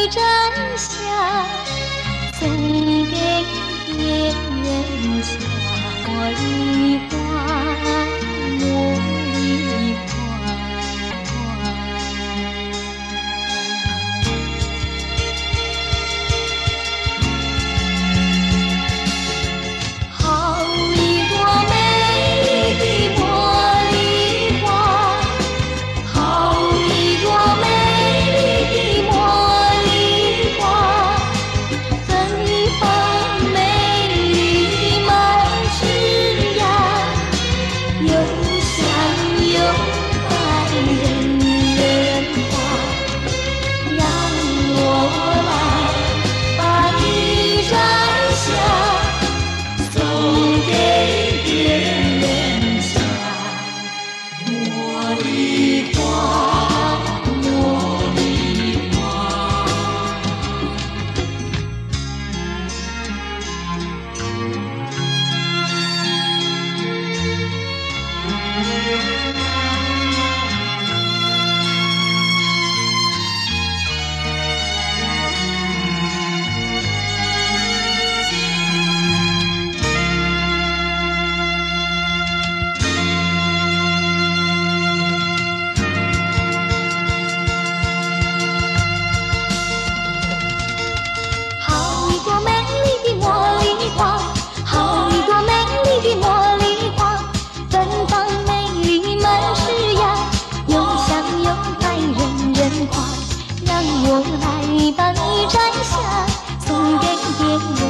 你摘下，送给别人家。茉莉花，茉莉花。好一朵美丽的茉莉花，好一朵美丽的茉莉花，芬芳美丽满枝桠，又香又白人人花，让我来把你摘下，送给别人家。茉莉花，茉莉花。好一朵美丽的茉莉花，好一朵美丽的茉莉花，芬芳美丽满枝桠，又香又白人人花，让我来把你摘下，送给别人。